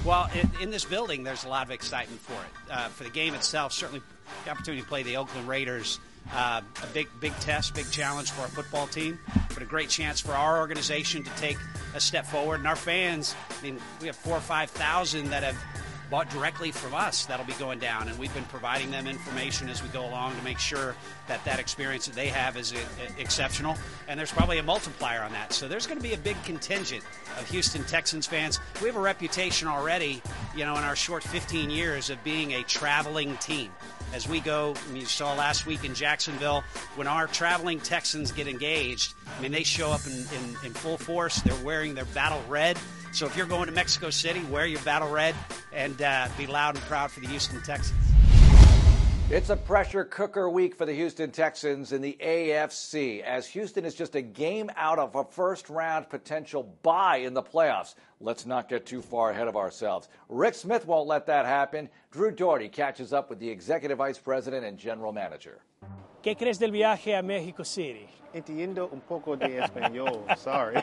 Well, in this building, there's a lot of excitement for it. For the game itself, certainly the opportunity to play the Oakland Raiders, a big test, big challenge for our football team, but a great chance for our organization to take a step forward. And our fans, I mean, we have 4,000 or 5,000 that have bought directly from us that'll be going down, and we've been providing them information as we go along to make sure that that experience that they have is exceptional, and there's probably a multiplier on that. So there's going to be a big contingent of Houston Texans fans. We have a reputation already, in our short 15 years of being a traveling team. As we go, you saw last week in Jacksonville, when our traveling Texans get engaged, they show up in full force. They're wearing their battle red. So if you're going to Mexico City, wear your battle red and be loud and proud for the Houston Texans. It's a pressure cooker week for the Houston Texans in the AFC, as Houston is just a game out of a first-round potential bye in the playoffs. Let's not get too far ahead of ourselves. Rick Smith won't let that happen. Drew Doherty catches up with the Executive Vice President and General Manager. ¿Qué crees del viaje a Mexico City? Entiendo un poco de español, sorry.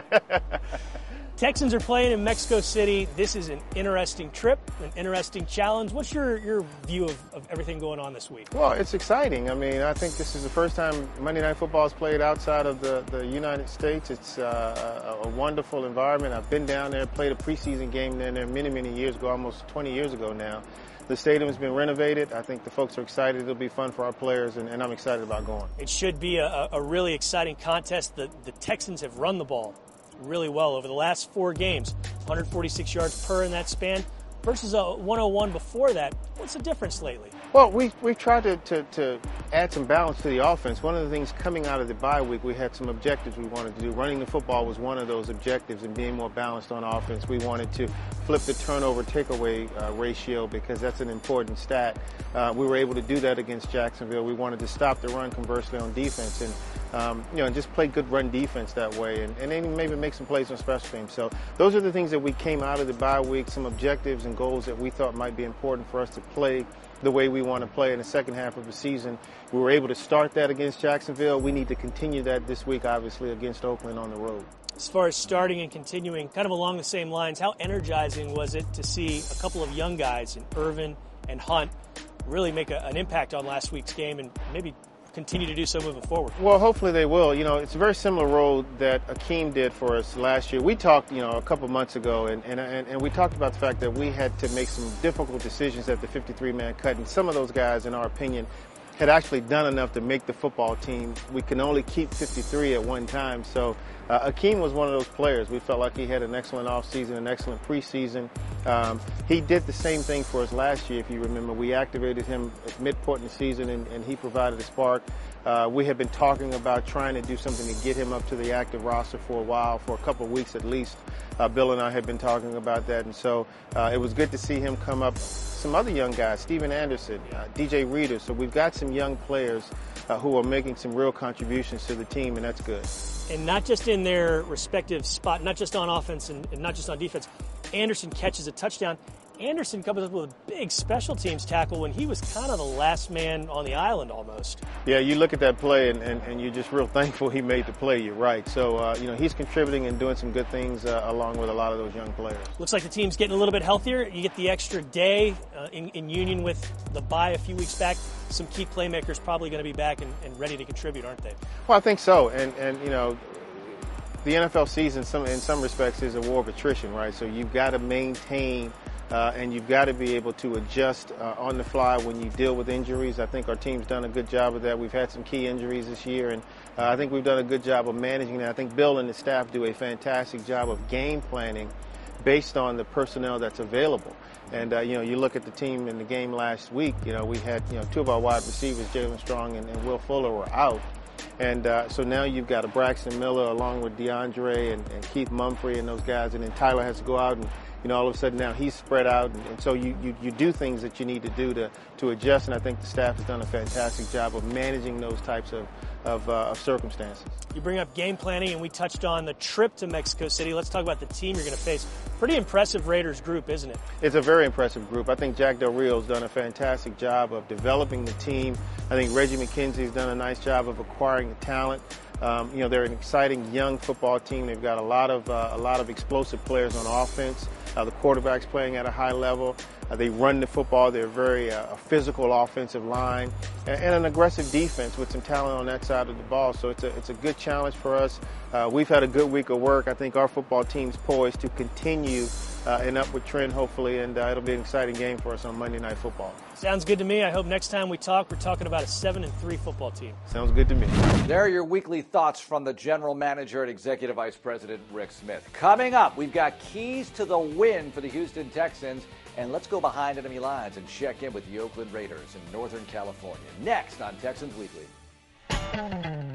Texans are playing in Mexico City. This is an interesting trip, an interesting challenge. What's your view of everything going on this week? Well, it's exciting. I think this is the first time Monday Night Football is played outside of the United States. It's a wonderful environment. I've been down there, played a preseason game down there many, many years ago, almost 20 years ago now. The stadium has been renovated. I think the folks are excited. It'll be fun for our players, and I'm excited about going. It should be a really exciting contest. The Texans have run the ball really well over the last 4 games, 146 yards per in that span versus a 101 before that. What's the difference lately? Well, we've tried to add some balance to the offense. One of the things coming out of the bye week, we had some objectives we wanted to do. Running the football was one of those objectives, and being more balanced on offense. We wanted to flip the turnover takeaway ratio because that's an important stat. We were able to do that against Jacksonville. We wanted to stop the run conversely on defense and just play good run defense that way, and then maybe make some plays on special teams. So those are the things that we came out of the bye week, some objectives and goals that we thought might be important for us to play the way we want to play in the second half of the season. We were able to start that against Jacksonville. We need to continue that this week, obviously, against Oakland on the road. As far as starting and continuing, kind of along the same lines, how energizing was it to see a couple of young guys in Irvin and Hunt really make an impact on last week's game and maybe continue to do so moving forward? Well, hopefully they will. It's a very similar role that Akeem did for us last year. We talked, a couple months ago, and we talked about the fact that we had to make some difficult decisions at the 53-man cut, and some of those guys, in our opinion, had actually done enough to make the football team. We can only keep 53 at one time, so Akeem was one of those players. We felt like he had an excellent offseason, an excellent preseason. He did the same thing for us last year, if you remember. We activated him at midpoint in the season, and he provided a spark. We had been talking about trying to do something to get him up to the active roster for a while, for a couple of weeks at least. Bill and I had been talking about that, and so it was good to see him come up. Some other young guys, Steven Anderson, DJ Reader. So we've got some young players who are making some real contributions to the team, and that's good. And not just in their respective spot, not just on offense and not just on defense. Anderson catches a touchdown. Anderson comes up with a big special teams tackle when he was kind of the last man on the island almost. Yeah, you look at that play and you're just real thankful he made the play. You're right. So, he's contributing and doing some good things along with a lot of those young players. Looks like the team's getting a little bit healthier. You get the extra day in union with the bye a few weeks back. Some key playmakers probably going to be back and ready to contribute, aren't they? Well, I think so. And the NFL season in some respects is a war of attrition, right? So you've got to maintain and you've got to be able to adjust on the fly when you deal with injuries. I think our team's done a good job of that. We've had some key injuries this year, and I think we've done a good job of managing that. I think Bill and the staff do a fantastic job of game planning based on the personnel that's available. And, you look at the team in the game last week, we had, 2 of our wide receivers, Jalen Strong and Will Fuller, were out. And so now you've got a Braxton Miller along with DeAndre and Keith Mumphrey and those guys, and then Tyler has to go out and, all of a sudden now he's spread out, and so you do things that you need to do to adjust, and I think the staff has done a fantastic job of managing those types of circumstances. You bring up game planning, and we touched on the trip to Mexico City. Let's talk about the team you're going to face. Pretty impressive Raiders group, isn't it? It's a very impressive group. I think Jack Del Rio's done a fantastic job of developing the team. I think Reggie McKenzie's done a nice job of acquiring the talent. They're an exciting young football team. They've got a lot of explosive players on offense. The quarterback's playing at a high level. They run the football. They're very physical offensive line and an aggressive defense with some talent on that side of the ball. So it's a good challenge for us. We've had a good week of work. I think our football team's poised to continue an upward trend, hopefully, and it'll be an exciting game for us on Monday Night Football. Sounds good to me. I hope next time we talk, we're talking about a 7-3 football team. Sounds good to me. There are your weekly thoughts from the general manager and executive vice president, Rick Smith. Coming up, we've got keys to the win for the Houston Texans, and let's go behind enemy lines and check in with the Oakland Raiders in Northern California. Next on Texans Weekly.